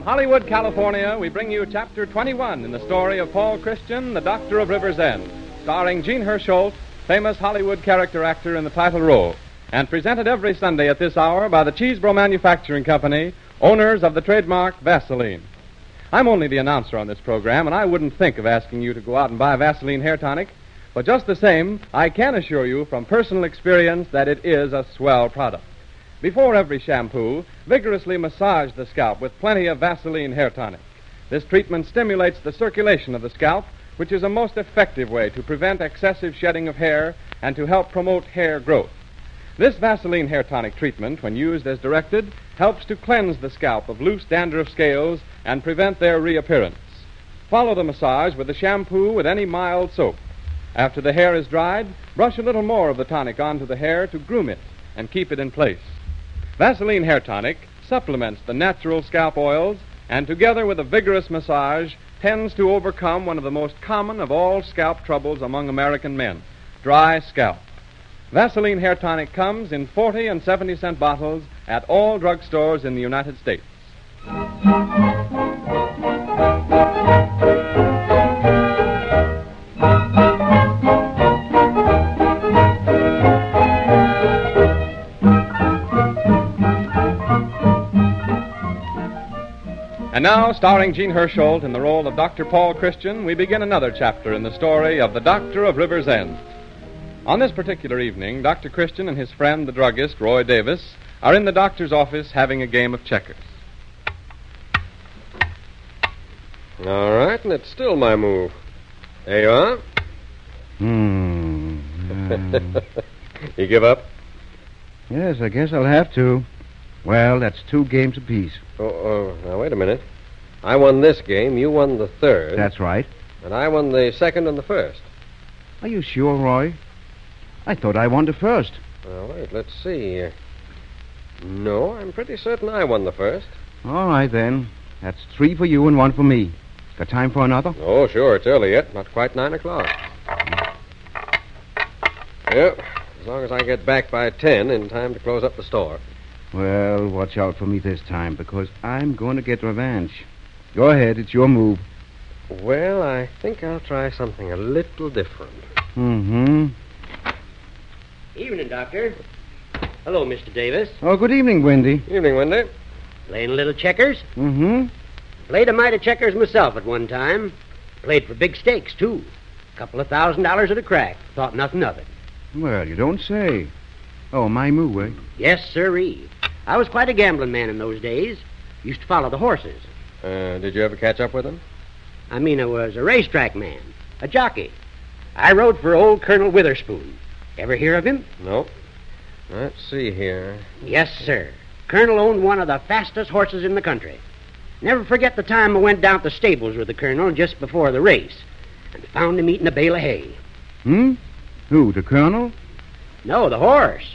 Hollywood, California, we bring you Chapter 21 in the story of Paul Christian, the Doctor of River's End, starring Gene Hersholt, famous Hollywood character actor in the title role, and presented every Sunday at this hour by the Cheesebro Manufacturing Company, owners of the trademark Vaseline. I'm only the announcer on this program, and I wouldn't think of asking you to go out and buy Vaseline hair tonic, but just the same, I can assure you from personal experience that it is a swell product. Before every shampoo, vigorously massage the scalp with plenty of Vaseline hair tonic. This treatment stimulates the circulation of the scalp, which is a most effective way to prevent excessive shedding of hair and to help promote hair growth. This Vaseline hair tonic treatment, when used as directed, helps to cleanse the scalp of loose dandruff scales and prevent their reappearance. Follow the massage with a shampoo with any mild soap. After the hair is dried, brush a little more of the tonic onto the hair to groom it and keep it in place. Vaseline hair tonic supplements the natural scalp oils and, together with a vigorous massage, tends to overcome one of the most common of all scalp troubles among American men, dry scalp. Vaseline hair tonic comes in 40 and 70-cent bottles at all drugstores in the United States. And now, starring Gene Hersholt in the role of Dr. Paul Christian, we begin another chapter in the story of the Doctor of River's End. On this particular evening, Dr. Christian and his friend, the druggist, Roy Davis, are in the doctor's office having a game of checkers. All right, and it's still my move. There you are. You give up? Yes, I guess I'll have to. Well, that's 2 games apiece. Now, wait a minute. I won this game, you won the third. That's right. And I won the second and the first. Are you sure, Roy? I thought I won the first. Well, wait, let's see. No, I'm pretty certain I won the first. All right, then. That's 3 for you and 1 for me. Got time for another? Oh, sure, it's early yet. Not quite 9 o'clock. Yep, as long as I get back by 10 in time to close up the store. Well, watch out for me this time, because I'm going to get revenge. Go ahead, it's your move. Well, I think I'll try something a little different. Mm-hmm. Evening, Doctor. Hello, Mr. Davis. Oh, good evening, Wendy. Evening, Wendy. Playing a little checkers? Mm-hmm. Played a mite of checkers myself at one time. Played for big stakes, too. Couple of $1,000 at a crack. Thought nothing of it. Well, you don't say. Oh, my move, eh? Yes, sirree. I was quite a gambling man in those days. Used to follow the horses. Did you ever catch up with them? I mean, I was a racetrack man. A jockey. I rode for old Colonel Witherspoon. Ever hear of him? No. Let's see here. Yes, sir. Colonel owned one of the fastest horses in the country. Never forget the time I went down to the stables with the Colonel just before the race and found him eating a bale of hay. Hmm? Who, the Colonel? No, the horse.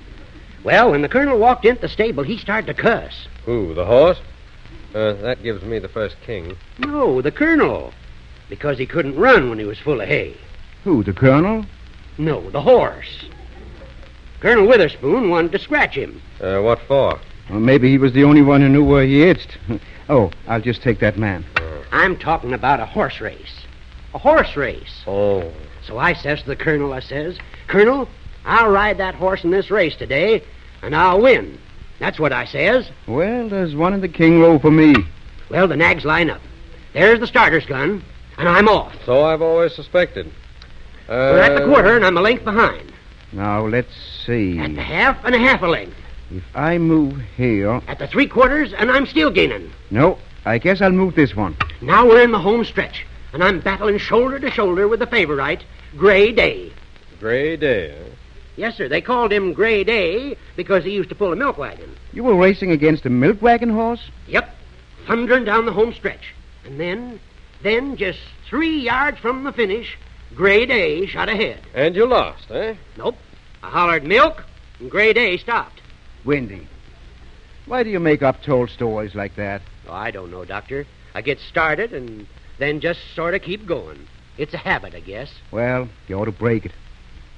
Well, when the Colonel walked into the stable, he started to cuss. Who, the horse? That gives me the first king. No, the Colonel. Because he couldn't run when he was full of hay. Who, the Colonel? No, the horse. Colonel Witherspoon wanted to scratch him. What for? Well, maybe he was the only one who knew where he itched. Oh, I'll just take that man. I'm talking about a horse race. A horse race. Oh. So I says to the Colonel, I says, Colonel, I'll ride that horse in this race today, and I'll win. That's what I says. Well, there's one in the king row for me. Well, the nags line up. There's the starter's gun, and I'm off. So I've always suspected. We're at the quarter, and I'm a length behind. Now, let's see. At the half and a half a length. If I move here... At the 3/4, and I'm still gaining. No, I guess I'll move this one. Now we're in the home stretch, and I'm battling shoulder to shoulder with the favorite, Gray Day. Gray Day, huh? Yes, sir. They called him Gray Day because he used to pull a milk wagon. You were racing against a milk wagon horse? Yep. Thundering down the home stretch. And then just 3 yards from the finish, Gray Day shot ahead. And you lost, eh? Nope. I hollered milk, and Gray Day stopped. Wendy, why do you make up told stories like that? Oh, I don't know, Doctor. I get started and then just sort of keep going. It's a habit, I guess. Well, you ought to break it.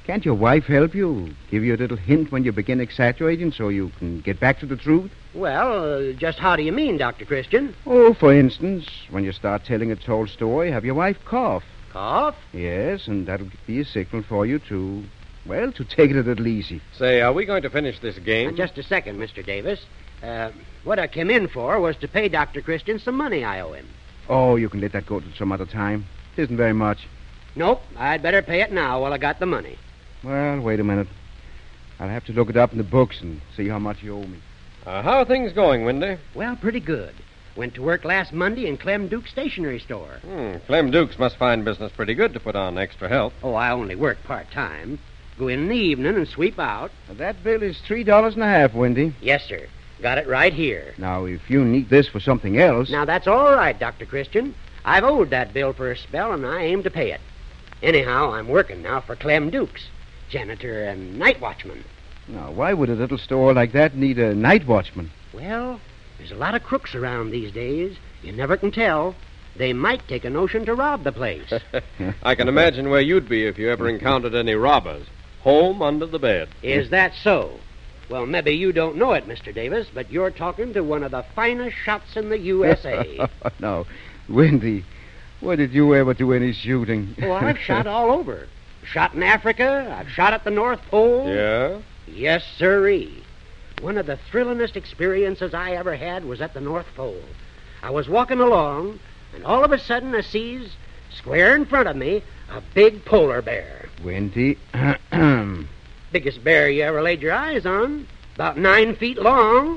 Can't your wife help you? Give you a little hint when you begin exaggerating so you can get back to the truth? Well, just how do you mean, Dr. Christian? Oh, for instance, when you start telling a told story, have your wife cough. Cough? Yes, and that'll be a signal for you to, well, to take it a little easy. Say, are we going to finish this game? Just a second, Mr. Davis. What I came in for was to pay Dr. Christian some money I owe him. Oh, you can let that go to some other time. It isn't very much. Nope, I'd better pay it now while I got the money. Well, wait a minute. I'll have to look it up in the books and see how much you owe me. How are things going, Windy? Well, pretty good. Went to work last Monday in Clem Duke's stationery store. Clem Dukes must find business pretty good to put on extra help. Oh, I only work part-time. Go in the evening and sweep out. Now, that bill is $3.50, Wendy. Yes, sir. Got it right here. Now, if you need this for something else... Now, that's all right, Dr. Christian. I've owed that bill for a spell, and I aim to pay it. Anyhow, I'm working now for Clem Dukes, janitor and night watchman. Now, why would a little store like that need a night watchman? Well, there's a lot of crooks around these days. You never can tell. They might take a notion to rob the place. I can imagine where you'd be if you ever encountered any robbers. Home under the bed. Is that so? Well, maybe you don't know it, Mr. Davis, but you're talking to one of the finest shots in the USA. No. Wendy, where did you ever do any shooting? Oh, I've shot all over. Shot in Africa. I've shot at the North Pole. Yeah? Yes, sirree. One of the thrillingest experiences I ever had was at the North Pole. I was walking along, and all of a sudden I sees, square in front of me, a big polar bear. Wendy, Biggest bear you ever laid your eyes on. About 9 feet long.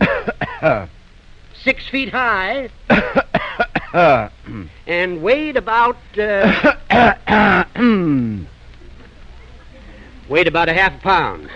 6 feet high. And weighed about... weighed about a half a pound.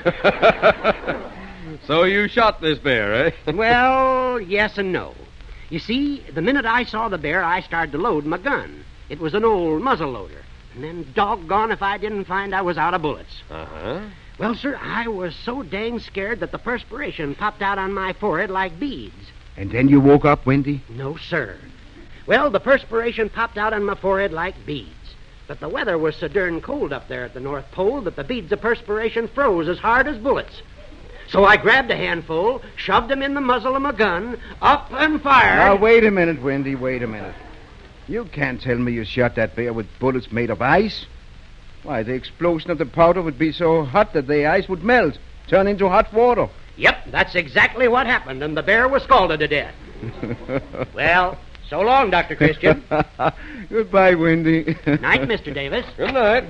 So you shot this bear, eh? Well, yes and no. You see, the minute I saw the bear, I started to load my gun. It was an old muzzle loader. And then doggone if I didn't find I was out of bullets. Uh-huh. Well, sir, I was so dang scared that the perspiration popped out on my forehead like beads. And then you woke up, Wendy? No, sir. Well, the perspiration popped out on my forehead like beads. But the weather was so darn cold up there at the North Pole that the beads of perspiration froze as hard as bullets. So I grabbed a handful, shoved them in the muzzle of my gun, up and fired. Now, wait a minute, Wendy, wait a minute. You can't tell me you shot that bear with bullets made of ice. Why, the explosion of the powder would be so hot that the ice would melt, turn into hot water. Yep, that's exactly what happened, and the bear was scalded to death. Well, so long, Dr. Christian. Goodbye, Wendy. Night, Mr. Davis. Good night.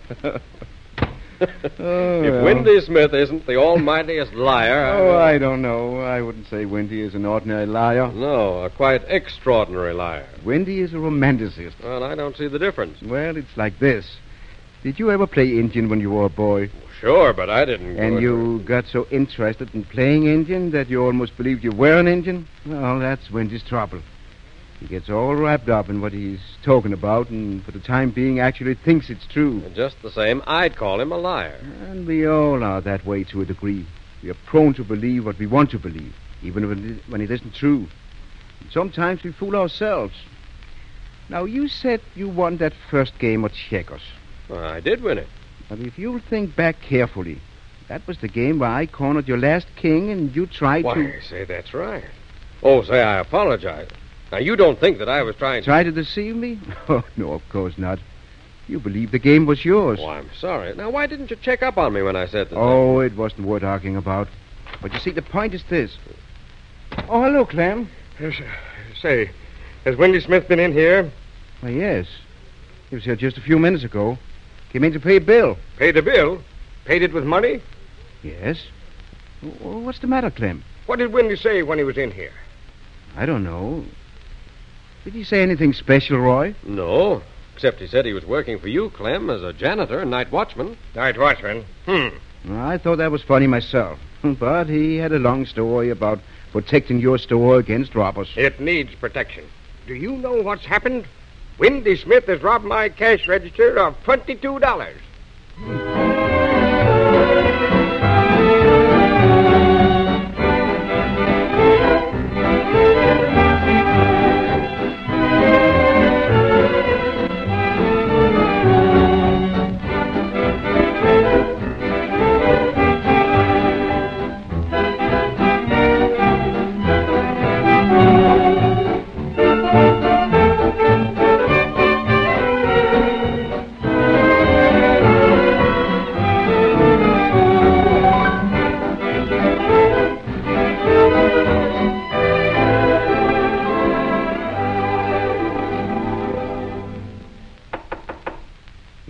Oh, If well. Wendy Smith isn't the almightiest liar... Oh, I don't know. I wouldn't say Wendy is an ordinary liar. No, a quite extraordinary liar. Wendy is a romanticist. Well, I don't see the difference. Well, it's like this. Did you ever play Indian when you were a boy? Sure, but I didn't... go And into- you got so interested in playing Indian that you almost believed you were an Indian? Well, that's Wendy's trouble. He gets all wrapped up in what he's talking about and for the time being actually thinks it's true. Just the same, I'd call him a liar. And we all are that way to a degree. We are prone to believe what we want to believe, even when it isn't true. And sometimes we fool ourselves. Now, you said you won that first game of checkers. Well, I did win it. But if you'll think back carefully, that was the game where I cornered your last king and you tried Why, to... say, that's right. Oh, say, I apologize. Now, you don't think that I was trying to... Try to deceive me? Oh, no, of course not. You believed the game was yours. Oh, I'm sorry. Now, why didn't you check up on me when I said that? Oh, it wasn't worth arguing about. But you see, the point is this. Oh, hello, Clem. Say, has Wendy Smith been in here? Why, yes. He was here just a few minutes ago. Came in to pay a bill. Paid the bill? Paid it with money? Yes. What's the matter, Clem? What did Wendy say when he was in here? I don't know. Did he say anything special, Roy? No, except he said he was working for you, Clem, as a janitor and night watchman. Night watchman. I thought that was funny myself. But he had a long story about protecting your store against robbers. It needs protection. Do you know what's happened? Wendy Smith has robbed my cash register of $22.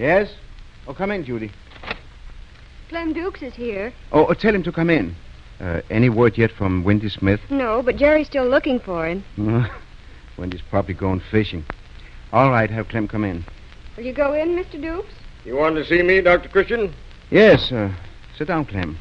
Yes? Oh, come in, Judy. Clem Dukes is here. Oh, tell him to come in. Any word yet from Wendy Smith? No, but Jerry's still looking for him. Wendy's probably going fishing. All right, have Clem come in. Will you go in, Mr. Dukes? You want to see me, Dr. Christian? Yes, sit down, Clem.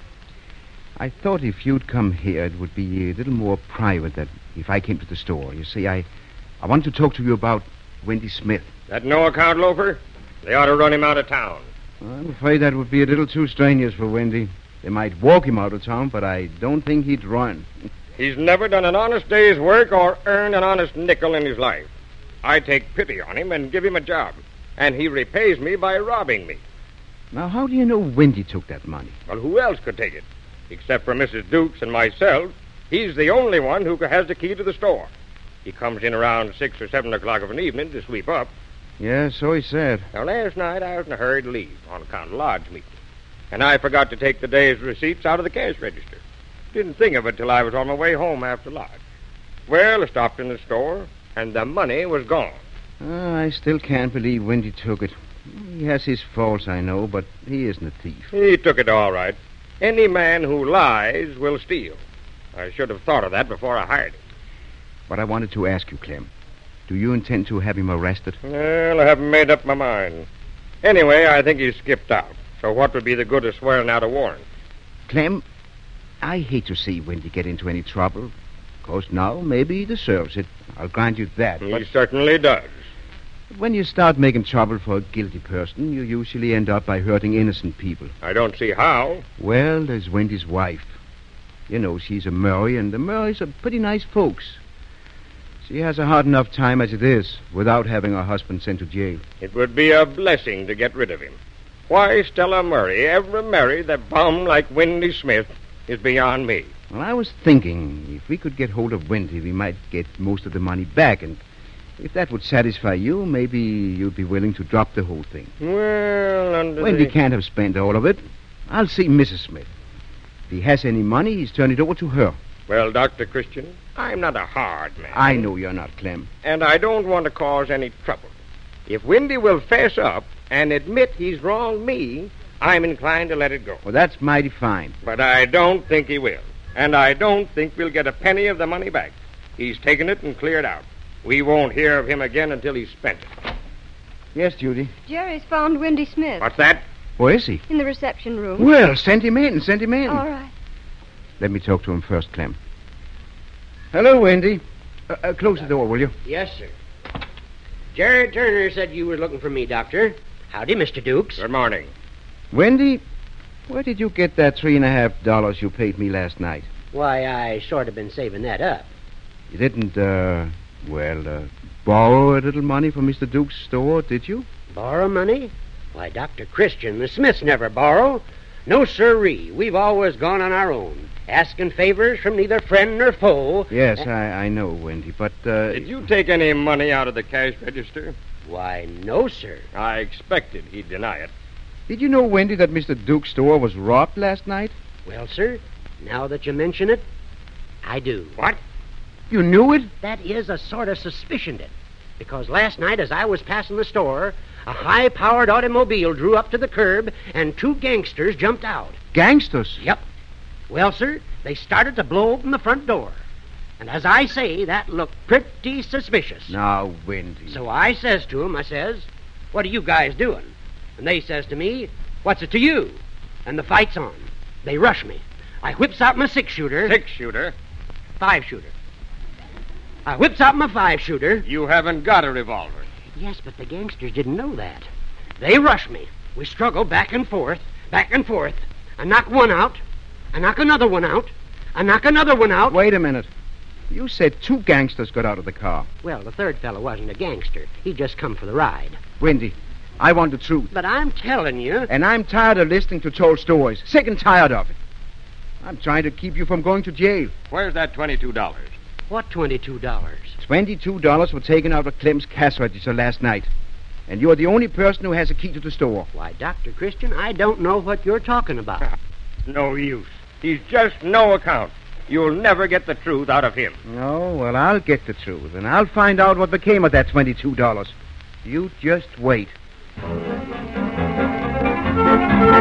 I thought if you'd come here, it would be a little more private than if I came to the store. You see, I want to talk to you about Wendy Smith. That no-account loafer? They ought to run him out of town. I'm afraid that would be a little too strenuous for Wendy. They might walk him out of town, but I don't think he'd run. He's never done an honest day's work or earned an honest nickel in his life. I take pity on him and give him a job, and he repays me by robbing me. Now, how do you know Wendy took that money? Well, who else could take it? Except for Mrs. Dukes and myself, he's the only one who has the key to the store. He comes in around 6 or 7 o'clock of an evening to sweep up. Yeah, so he said. Now, last night I was in a hurry to leave on account of lodge meeting, and I forgot to take the day's receipts out of the cash register. Didn't think of it till I was on my way home after lodge. Well, I stopped in the store, and the money was gone. I still can't believe Wendy took it. He has his faults, I know, but he isn't a thief. He took it all right. Any man who lies will steal. I should have thought of that before I hired him. But I wanted to ask you, Clem. Do you intend to have him arrested? Well, I haven't made up my mind. Anyway, I think he's skipped out. So what would be the good of swearing out a warrant? Clem, I hate to see Wendy get into any trouble. Of course, now, maybe he deserves it. I'll grant you that. He certainly does. But when you start making trouble for a guilty person, you usually end up by hurting innocent people. I don't see how. Well, there's Wendy's wife. You know, she's a Murray, and the Murrays are pretty nice folks. She has a hard enough time as it is, without having her husband sent to jail. It would be a blessing to get rid of him. Why Stella Murray ever married a bum like Wendy Smith is beyond me. Well, I was thinking, if we could get hold of Wendy, we might get most of the money back, and if that would satisfy you, maybe you'd be willing to drop the whole thing. Well, Wendy can't have spent all of it. I'll see Mrs. Smith. If he has any money, he's turned it over to her. Well, Dr. Christian, I'm not a hard man. I know you're not, Clem. And I don't want to cause any trouble. If Wendy will fess up and admit he's wronged me, I'm inclined to let it go. Well, that's mighty fine. But I don't think he will. And I don't think we'll get a penny of the money back. He's taken it and cleared out. We won't hear of him again until he's spent it. Yes, Judy? Jerry's found Wendy Smith. What's that? Where is he? In the reception room. Well, send him in. All right. Let me talk to him first, Clem. Hello, Wendy. Close the door, will you? Yes, sir. Jerry Turner said you were looking for me, Doctor. Howdy, Mr. Dukes. Good morning. Wendy, where did you get that $3.50 you paid me last night? Why, I sort of been saving that up. You didn't, borrow a little money from Mr. Duke's store, did you? Borrow money? Why, Dr. Christian, the Smiths never borrow. No, sirree. We've always gone on our own, asking favors from neither friend nor foe. Yes, I know, Wendy, but, Did you take any money out of the cash register? Why, no, sir. I expected he'd deny it. Did you know, Wendy, that Mr. Duke's store was robbed last night? Well, sir, now that you mention it, I do. What? You knew it? That is a sort of suspicioned it. Because last night, as I was passing the store, a high-powered automobile drew up to the curb, and 2 gangsters jumped out. Gangsters? Yep. Well, sir, they started to blow open the front door. And as I say, that looked pretty suspicious. Now, Wendy. So I says to 'em, I says, "What are you guys doing?" And they says to me, "What's it to you?" And the fight's on. They rush me. I whips out my 6-shooter. 6-shooter? 5-shooter. I whips out my 5-shooter. You haven't got a revolver. Yes, but the gangsters didn't know that. They rush me. We struggle back and forth, back and forth. I knock one out. I knock another one out. I knock another one out. Wait a minute. You said 2 gangsters got out of the car. Well, the third fellow wasn't a gangster. He just come for the ride. Wendy, I want the truth. But I'm telling you... And I'm tired of listening to told stories. Sick and tired of it. I'm trying to keep you from going to jail. Where's that $22? What $22? $22 were taken out of Clem's cash register last night. And you're the only person who has a key to the store. Why, Dr. Christian, I don't know what you're talking about. No use. He's just no account. You'll never get the truth out of him. Oh, well, I'll get the truth, and I'll find out what became of that $22. You just wait.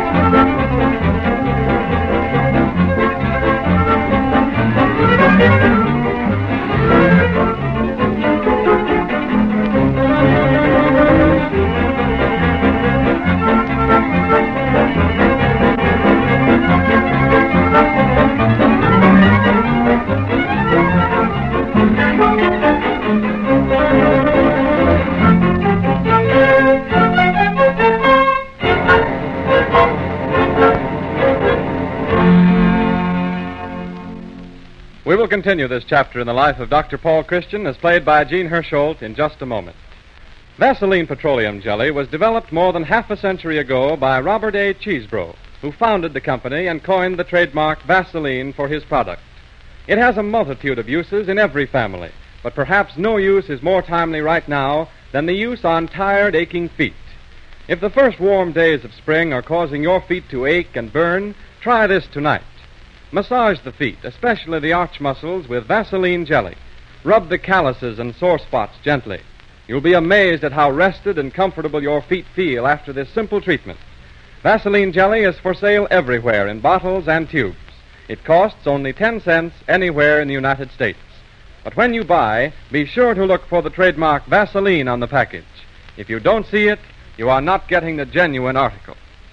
We will continue this chapter in the life of Dr. Paul Christian as played by Jean Hersholt in just a moment. Vaseline petroleum jelly was developed more than half a century ago by Robert A. Cheesebro, who founded the company and coined the trademark Vaseline for his product. It has a multitude of uses in every family, but perhaps no use is more timely right now than the use on tired, aching feet. If the first warm days of spring are causing your feet to ache and burn, try this tonight. Massage the feet, especially the arch muscles, with Vaseline jelly. Rub the calluses and sore spots gently. You'll be amazed at how rested and comfortable your feet feel after this simple treatment. Vaseline jelly is for sale everywhere in bottles and tubes. It costs only 10 cents anywhere in the United States. But when you buy, be sure to look for the trademark Vaseline on the package. If you don't see it, you are not getting the genuine article.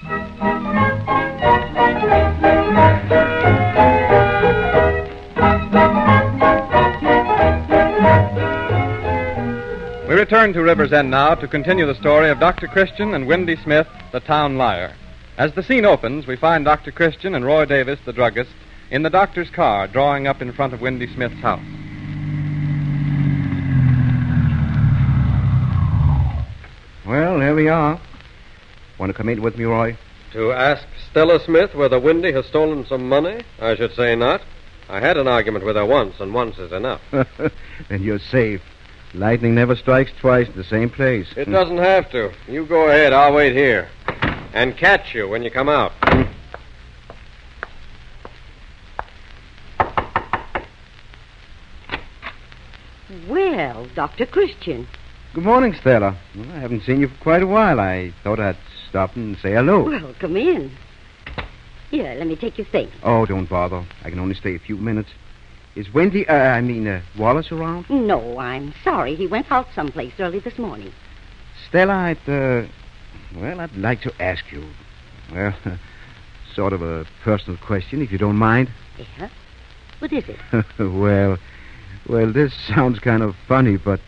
We return to River's End now to continue the story of Dr. Christian and Windy Smith, the town liar. As the scene opens, we find Dr. Christian and Roy Davis, the druggist, in the doctor's car drawing up in front of Windy Smith's house. Well, there we are. Want to come in with me, Roy? To ask Stella Smith whether Windy has stolen some money? I should say not. I had an argument with her once, and once is enough. Then you're safe. Lightning never strikes twice in the same place. It doesn't have to. You go ahead. I'll wait here. And catch you when you come out. Well, Dr. Christian. Good morning, Stella. Well, I haven't seen you for quite a while. I thought I'd stop and say hello. Well, come in. Here, let me take your things. Oh, don't bother. I can only stay a few minutes. Is Wallace around? No, I'm sorry. He went out someplace early this morning. Stella, I'd like to ask you, sort of a personal question, if you don't mind. Yeah? What is it? Well, this sounds kind of funny, but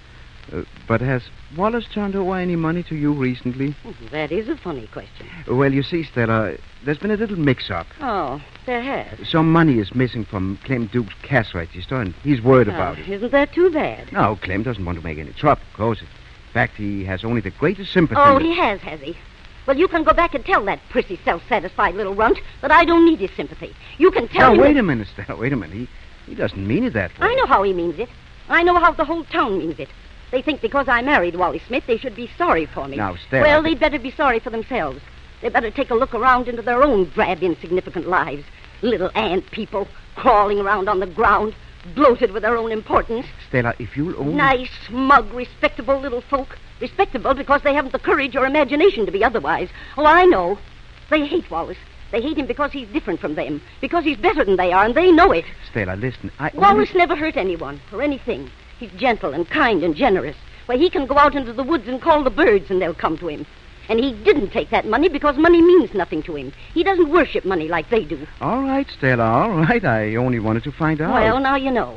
has Wallace turned over any money to you recently? That is a funny question. Well, you see, Stella, there's been a little mix-up. Oh, there has. Some money is missing from Clem Duke's cash register, and he's worried about it. Isn't that too bad? No, Clem doesn't want to make any trouble, of course. In fact, he has only the greatest sympathy. Oh, he has he? Well, you can go back and tell that prissy, self-satisfied little runt that I don't need his sympathy. You can tell him... Now, wait a minute, Stella, wait a minute. He doesn't mean it that way. I know how he means it. I know how the whole town means it. They think because I married Wally Smith, they should be sorry for me. Now, Stella... Well, they'd better be sorry for themselves. They'd better take a look around into their own drab, insignificant lives. Little ant people crawling around on the ground, bloated with their own importance. Stella, if you'll only... Nice, smug, respectable little folk. Respectable because they haven't the courage or imagination to be otherwise. Oh, I know. They hate Wallace. They hate him because he's different from them. Because he's better than they are, and they know it. Stella, listen, Wallace never hurt anyone or anything. He's gentle and kind and generous. Why, he can go out into the woods and call the birds and they'll come to him. And he didn't take that money because money means nothing to him. He doesn't worship money like they do. All right, Stella, all right. I only wanted to find out. Well, now you know.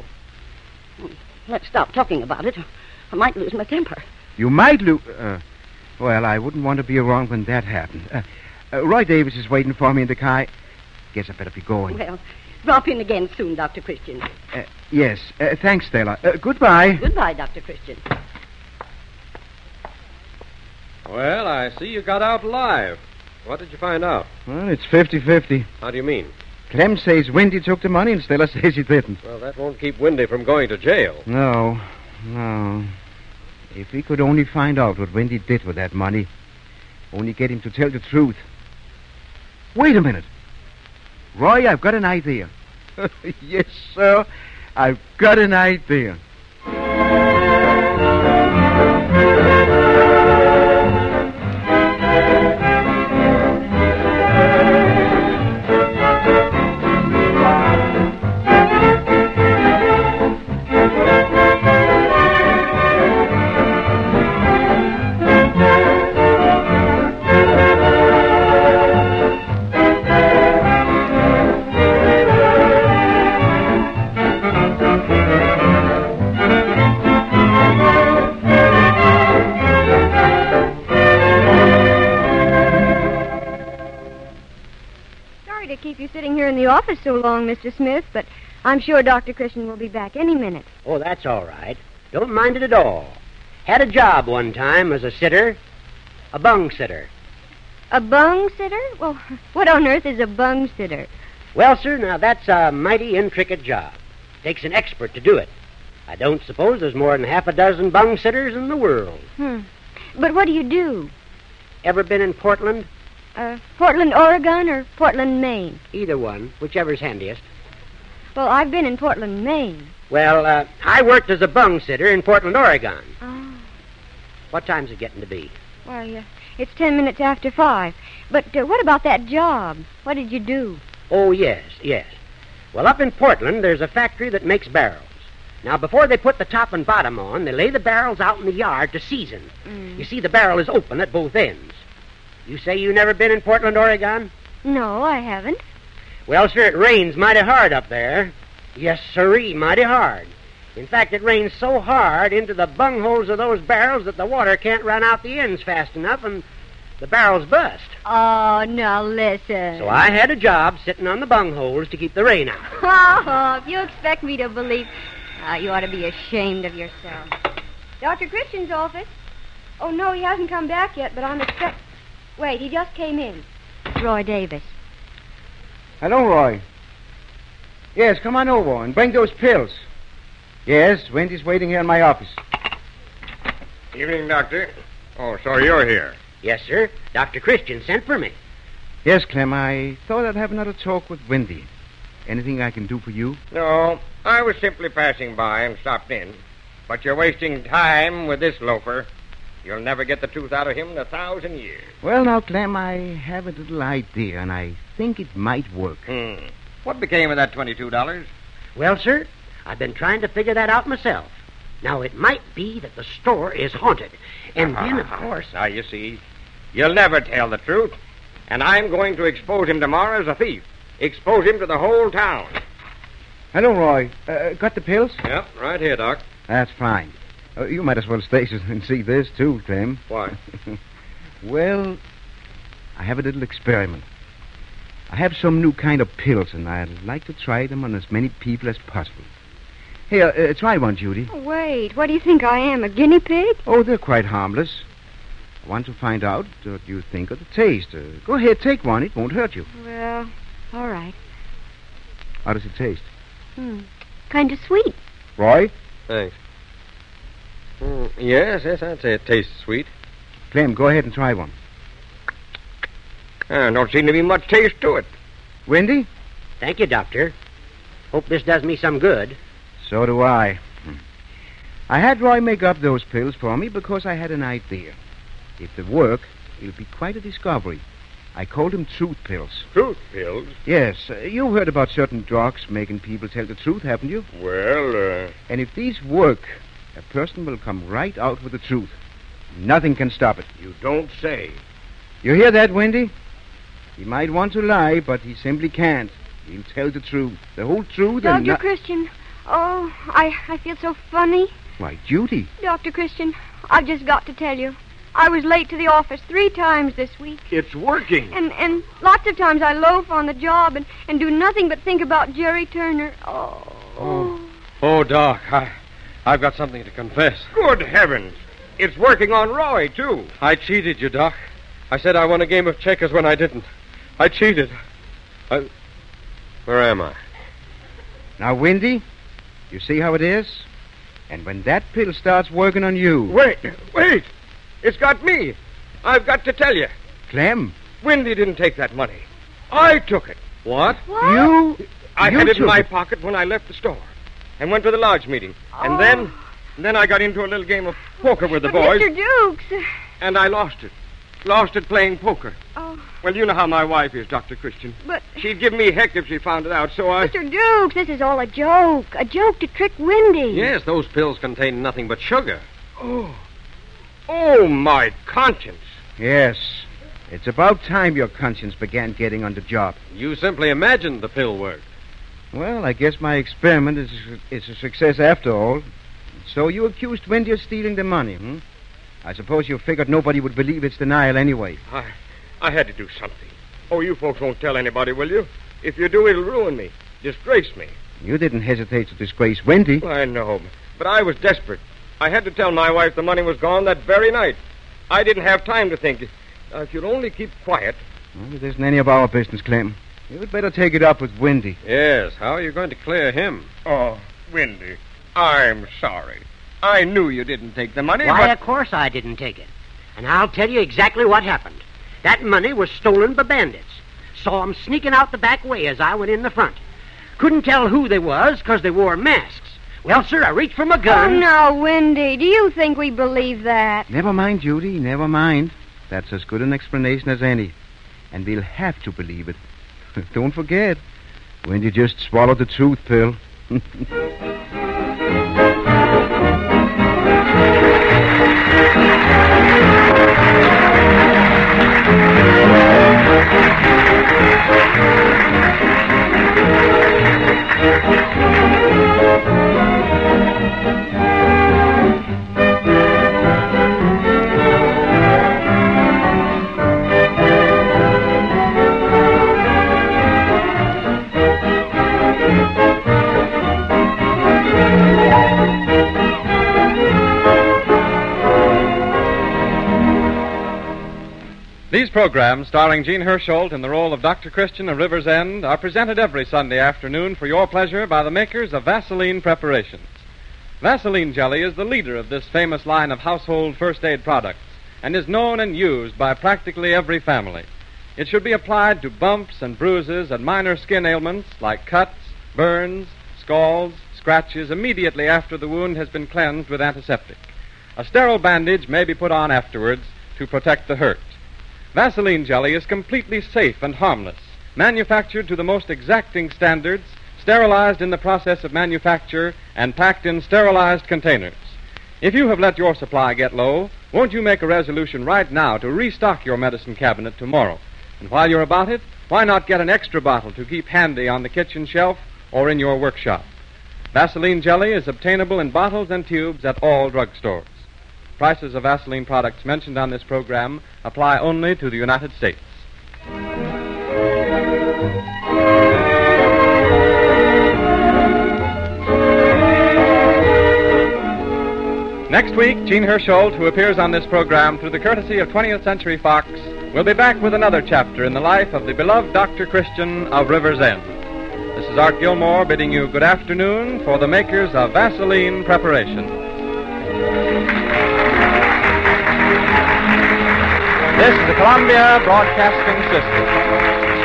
Let's stop talking about it. I might lose my temper. You might lose... well, I wouldn't want to be around when that happened. Roy Davis is waiting for me in the car. Guess I better be going. Well, drop in again soon, Dr. Christian. Yes. Thanks, Stella. Goodbye. Goodbye, Dr. Christian. Well, I see you got out alive. What did you find out? Well, it's 50-50. How do you mean? Clem says Windy took the money and Stella says he didn't. Well, that won't keep Windy from going to jail. No. If we could only find out what Windy did with that money. Only get him to tell the truth. Wait a minute. Roy, I've got an idea. Yes, sir. I've got an idea. office so long, Mr. Smith, but I'm sure Dr. Christian will be back any minute. Oh, that's all right. Don't mind it at all. Had a job one time as a sitter, a bung sitter. A bung sitter? Well, what on earth is a bung sitter? Well, sir, now that's a mighty intricate job. Takes an expert to do it. I don't suppose there's more than half a dozen bung sitters in the world. But what do you do? Ever been in Portland? Portland, Oregon, or Portland, Maine? Either one, whichever's handiest. Well, I've been in Portland, Maine. Well, I worked as a bung sitter in Portland, Oregon. Oh. What time's it getting to be? Why, it's 10 minutes after 5. But what about that job? What did you do? Oh, yes. Well, up in Portland, there's a factory that makes barrels. Now, before they put the top and bottom on, they lay the barrels out in the yard to season. You see, the barrel is open at both ends. You say you never been in Portland, Oregon? No, I haven't. Well, sir, it rains mighty hard up there. Yes, sirree, mighty hard. In fact, it rains so hard into the bungholes of those barrels that the water can't run out the ends fast enough, and the barrels bust. Oh, now listen. So I had a job sitting on the bungholes to keep the rain out. Oh, if you expect me to believe... you ought to be ashamed of yourself. Dr. Christian's office. Oh, no, he hasn't come back yet, but I'm expect... Wait, he just came in. Roy Davis. Hello, Roy. Yes, come on over and bring those pills. Yes, Wendy's waiting here in my office. Evening, Doctor. Oh, so you're here. Yes, sir. Dr. Christian sent for me. Yes, Clem, I thought I'd have another talk with Wendy. Anything I can do for you? No, I was simply passing by and stopped in. But you're wasting time with this loafer. You'll never get the truth out of him in 1,000 years. Well, now, Clem, I have a little idea, and I think it might work. What became of that $22? Well, sir, I've been trying to figure that out myself. Now, it might be that the store is haunted. And then, of course... Now, you see, you'll never tell the truth. And I'm going to expose him tomorrow as a thief. Expose him to the whole town. Hello, Roy. Got the pills? Yep, right here, Doc. That's fine. You might as well stay and see this, too, Clem. Why? Well, I have a little experiment. I have some new kind of pills, and I'd like to try them on as many people as possible. Here, try one, Judy. Oh, wait, what do you think I am, a guinea pig? Oh, they're quite harmless. I want to find out what you think of the taste. Go ahead, take one. It won't hurt you. Well, all right. How does it taste? Kind of sweet. Roy? Thanks. Yes, I'd say it tastes sweet. Clem, go ahead and try one. Don't seem to be much taste to it. Wendy? Thank you, Doctor. Hope this does me some good. So do I. I had Roy make up those pills for me because I had an idea. If they work, it'll be quite a discovery. I called them truth pills. Truth pills? Yes. You've heard about certain drugs making people tell the truth, haven't you? Well, And if these work, a person will come right out with the truth. Nothing can stop it. you don't say. You hear that, Wendy? He might want to lie, but he simply can't. He'll tell the truth. The whole truth and... Dr. Christian, oh, I feel so funny. Why, Judy. Dr. Christian, I've just got to tell you. I was late to the office 3 times this week. It's working. And lots of times I loaf on the job and do nothing but think about Jerry Turner. Oh, Doc, I've got something to confess. Good heavens. It's working on Roy, too. I cheated you, Doc. I said I won a game of checkers when I didn't. I cheated. Where am I? Now, Wendy, you see how it is? And when that pill starts working on you... Wait. It's got me. I've got to tell you. Clem? Wendy didn't take that money. I took it. What? You I had it in took my it? pocket when I left the store and went to the lodge meeting. And then I got into a little game of poker with the boys. Mr. Dukes. And I lost it. Lost it playing poker. Oh, Well, you know how my wife is, Dr. Christian. but... She'd give me heck if she found it out, so I... Mr. Dukes, this is all a joke. A joke to trick Wendy. Yes, those pills contain nothing but sugar. Oh, my conscience. Yes. It's about time your conscience began getting on the job. You simply imagined the pill worked. Well, I guess my experiment is a success after all. So you accused Wendy of stealing the money, I suppose you figured nobody would believe its denial anyway. I had to do something. Oh, you folks won't tell anybody, will you? If you do, it'll ruin me, disgrace me. You didn't hesitate to disgrace Wendy. I know, but I was desperate. I had to tell my wife the money was gone that very night. I didn't have time to think. If you'll only keep quiet. Well, it isn't any of our business, Clem. You'd better take it up with Wendy. Yes, how are you going to clear him? Oh, Wendy, I'm sorry. I knew you didn't take the money, Why, but... of course I didn't take it. And I'll tell you exactly what happened. That money was stolen by bandits. Saw 'em sneaking out the back way as I went in the front. Couldn't tell who they was because they wore masks. Well, sir, I reached for my gun. Oh, no, Wendy. Do you think we believe that? Never mind, Judy, never mind. That's as good an explanation as any. And we'll have to believe it. Don't forget, Wendy just swallowed the truth pill. These programs, starring Gene Hersholt in the role of Dr. Christian of River's End, are presented every Sunday afternoon for your pleasure by the makers of Vaseline Preparations. Vaseline Jelly is the leader of this famous line of household first aid products and is known and used by practically every family. It should be applied to bumps and bruises and minor skin ailments like cuts, burns, scalds, scratches immediately after the wound has been cleansed with antiseptic. A sterile bandage may be put on afterwards to protect the hurt. Vaseline Jelly is completely safe and harmless, manufactured to the most exacting standards, sterilized in the process of manufacture, and packed in sterilized containers. If you have let your supply get low, won't you make a resolution right now to restock your medicine cabinet tomorrow? And while you're about it, why not get an extra bottle to keep handy on the kitchen shelf or in your workshop? Vaseline Jelly is obtainable in bottles and tubes at all drugstores. Prices of Vaseline products mentioned on this program apply only to the United States. Next week, Gene Hersholt, who appears on this program through the courtesy of 20th Century Fox, will be back with another chapter in the life of the beloved Dr. Christian of River's End. This is Art Gilmore bidding you good afternoon for the makers of Vaseline Preparations. This is the Columbia Broadcasting System.